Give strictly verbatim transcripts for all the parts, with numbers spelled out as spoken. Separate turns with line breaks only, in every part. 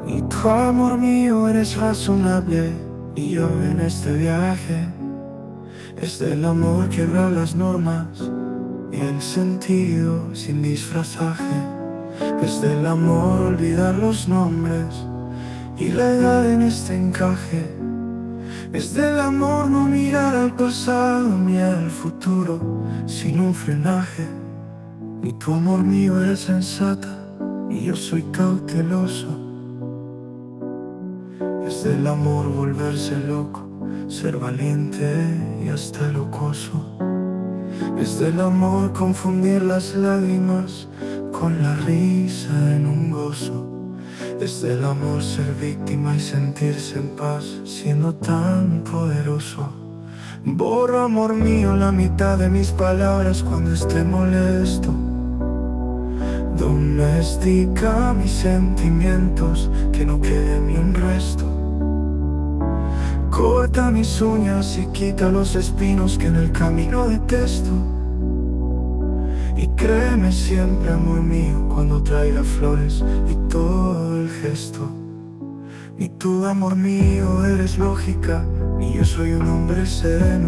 Y tu amor mío eres razonable, y yo en este viaje es del amor quebrar las normas y el sentido sin disfrazaje. Es del amor olvidar los nombres y la edad en este encaje. Es del amor no mirar al pasado ni al futuro sin un frenaje. Y tu amor mío eres sensata y yo soy cauteloso. Es del amor volverse loco, ser valiente y hasta locoso. Es del amor confundir las lágrimas con la risa en un gozo. Es del amor ser víctima y sentirse en paz siendo tan poderoso. Borro, amor mío, la mitad de mis palabras cuando esté molesto. Domestica mis sentimientos, que no quede ni un resto. Corta mis uñas y quita los espinos que en el camino detesto. Y créeme siempre, amor mío, cuando traiga flores y todo el gesto. Ni tú, amor mío, eres lógica, ni yo soy un hombre sereno.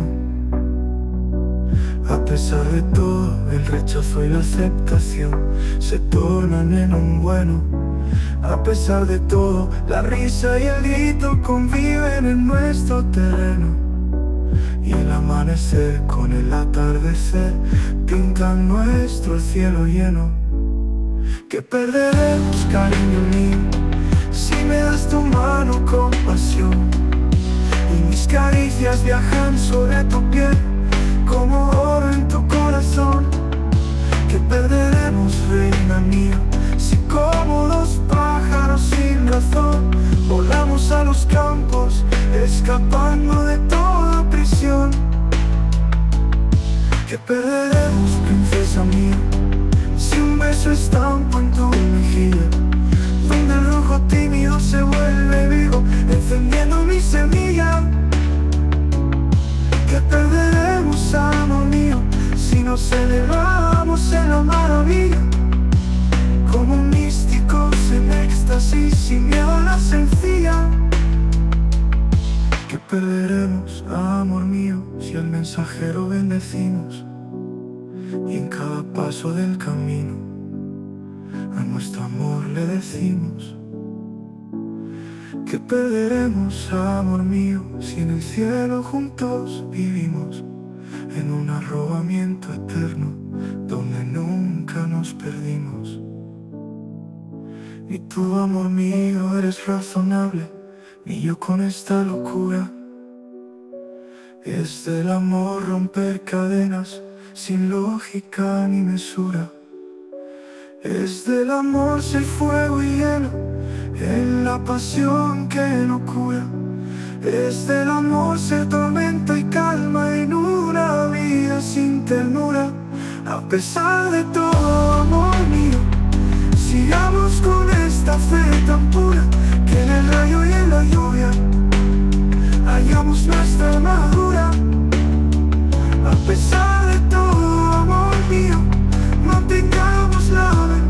A pesar de todo, el rechazo y la aceptación se tornan en un bueno. A pesar de todo, la risa y el grito conviven en nuestro terreno. Y el amanecer con el atardecer pintan nuestro cielo lleno. Que perderemos, cariño mío, si me das tu mano con pasión. Y mis caricias viajan sobre tu piel como oro en tu corazón. Que perderemos, reina mía, si como dos pájaros sin razón volamos a los campos, escapando de toda prisión. Que perderemos, princesa mía, si un beso estampo en tu mejilla, donde el rojo tímido se vuelve vivo, encendiendo mi semilla. Que perderemos, amor mío, si nos elevamos en la maravilla, como místicos en éxtasis, sin miedo a la sencilla. Que perderemos, amor mío, si al mensajero bendecimos, y en cada paso del camino a nuestro amor le decimos. Que perderemos, amor mío, si en el cielo juntos vivimos, en un arrobamiento eterno donde nunca nos perdimos. Y tú, amor mío, eres razonable, y yo con esta locura. Es del amor romper cadenas sin lógica ni mesura. Es del amor ser fuego y hielo en la pasión que no cura. Es del amor ser tormenta y calma en una vida sin ternura. A pesar de todo, amor mío, sigamos con esta fe tan pura, que en el rayo y en la lluvia hallamos nuestra armadura. A pesar de todo, amor mío, no tengamos la vergüenza